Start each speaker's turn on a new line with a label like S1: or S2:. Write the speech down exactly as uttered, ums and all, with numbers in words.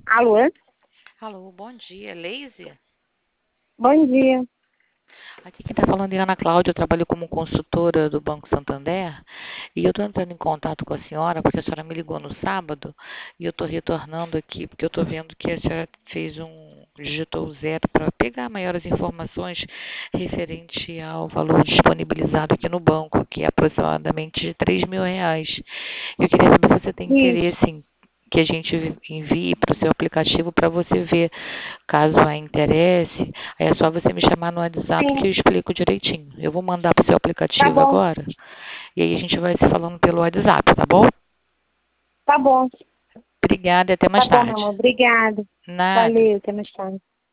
S1: Alô?
S2: Alô, bom dia, Leise?
S1: Bom dia.
S2: Aqui quem está falando é Ana Cláudia, eu trabalho como consultora do Banco Santander e eu estou entrando em contato com a senhora porque a senhora me ligou no sábado e eu estou retornando aqui porque eu estou vendo que a senhora fez um, digitou zero para pegar maiores informações referente ao valor disponibilizado aqui no banco, que é aproximadamente de três mil reais. Eu queria saber se você tem
S1: Isso.
S2: interesse em que a gente envie para o seu aplicativo para você ver, caso a interesse, aí é só você me chamar no WhatsApp
S1: Sim,
S2: que eu explico direitinho. Eu vou mandar para o seu
S1: tá
S2: aplicativo
S1: bom.
S2: agora, e aí a gente vai se falando pelo WhatsApp, tá bom?
S1: Tá bom.
S2: Obrigada e até
S1: Tá
S2: mais
S1: bom, meu
S2: tarde.
S1: amor. Obrigada.
S2: Nada.
S1: Valeu, até mais tarde.